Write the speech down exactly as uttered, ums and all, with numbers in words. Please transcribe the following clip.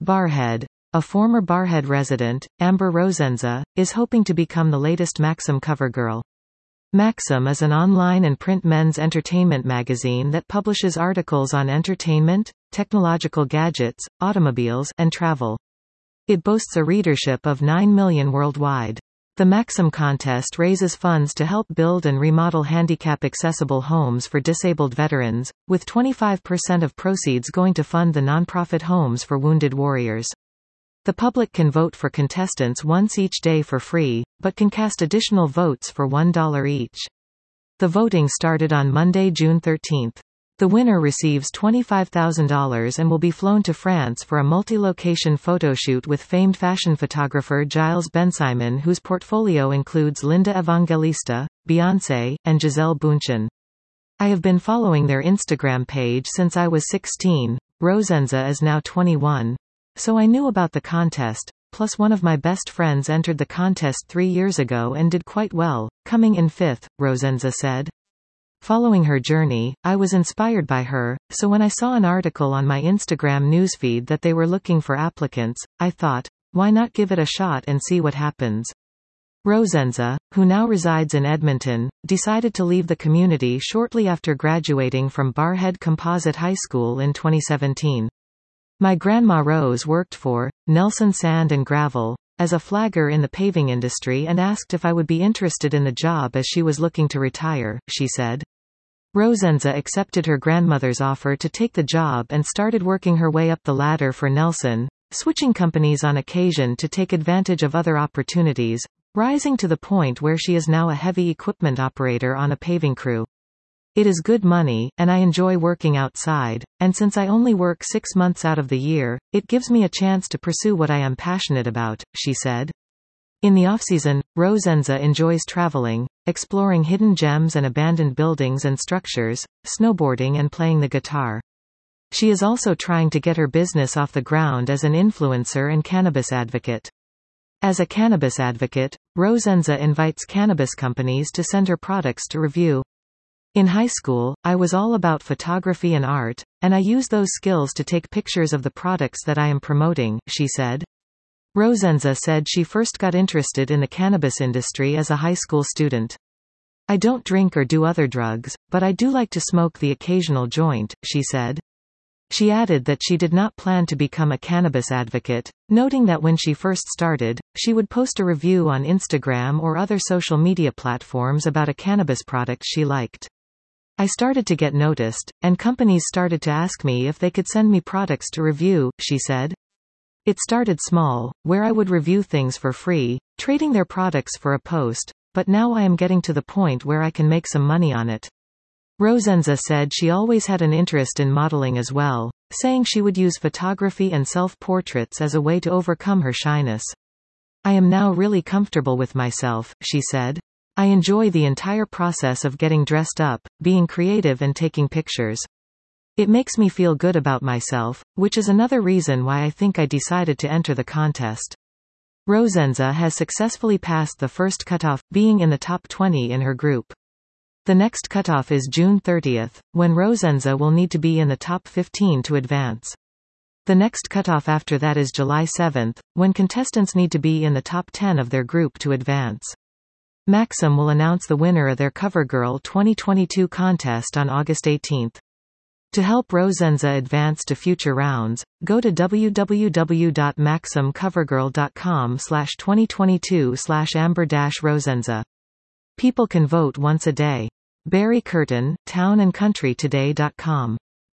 Barrhead. A former Barrhead resident, Amber Rosenza, is hoping to become the latest Maxim cover girl. Maxim is an online and print men's entertainment magazine that publishes articles on entertainment, technological gadgets, automobiles, and travel. It boasts a readership of nine million worldwide. The Maxim contest raises funds to help build and remodel handicap-accessible homes for disabled veterans, with twenty-five percent of proceeds going to fund the nonprofit Homes for Wounded Warriors. The public can vote for contestants once each day for free, but can cast additional votes for one dollar each. The voting started on Monday, June thirteenth. The winner receives twenty-five thousand dollars and will be flown to France for a multi-location photoshoot with famed fashion photographer Gilles Bensimon, whose portfolio includes Linda Evangelista, Beyoncé, and Gisele Bündchen. I have been following their Instagram page since I was sixteen. Rosenza is now twenty-one. So I knew about the contest, plus one of my best friends entered the contest three years ago and did quite well, coming in fifth, Rosenza said. Following her journey, I was inspired by her, so when I saw an article on my Instagram newsfeed that they were looking for applicants, I thought, why not give it a shot and see what happens? Rosenza, who now resides in Edmonton, decided to leave the community shortly after graduating from Barrhead Composite High School in twenty seventeen. My grandma Rose worked for Nelson Sand and Gravel as a flagger in the paving industry and asked if I would be interested in the job as she was looking to retire, she said. Rosenza accepted her grandmother's offer to take the job and started working her way up the ladder for Nelson, switching companies on occasion to take advantage of other opportunities, rising to the point where she is now a heavy equipment operator on a paving crew. It is good money, and I enjoy working outside, and since I only work six months out of the year, it gives me a chance to pursue what I am passionate about, she said. In the off-season, Rosenza enjoys traveling, exploring hidden gems and abandoned buildings and structures, snowboarding and playing the guitar. She is also trying to get her business off the ground as an influencer and cannabis advocate. As a cannabis advocate, Rosenza invites cannabis companies to send her products to review. In high school, I was all about photography and art, and I use those skills to take pictures of the products that I am promoting, she said. Rosenza said she first got interested in the cannabis industry as a high school student. I don't drink or do other drugs, but I do like to smoke the occasional joint, she said. She added that she did not plan to become a cannabis advocate, noting that when she first started, she would post a review on Instagram or other social media platforms about a cannabis product she liked. I started to get noticed, and companies started to ask me if they could send me products to review, she said. It started small, where I would review things for free, trading their products for a post, but now I am getting to the point where I can make some money on it. Rosenza said she always had an interest in modeling as well, saying she would use photography and self-portraits as a way to overcome her shyness. I am now really comfortable with myself, she said. I enjoy the entire process of getting dressed up, being creative and taking pictures. It makes me feel good about myself, which is another reason why I think I decided to enter the contest. Rosenza has successfully passed the first cutoff, being in the top twenty in her group. The next cutoff is June thirtieth, when Rosenza will need to be in the top fifteen to advance. The next cutoff after that is July seventh, when contestants need to be in the top ten of their group to advance. Maxim will announce the winner of their CoverGirl twenty twenty-two contest on August eighteenth. To help Rosenza advance to future rounds, go to w w w dot maxim covergirl dot com slash twenty twenty-two slash amber dash rosenza. People can vote once a day. Barry Curtin, town and country today dot com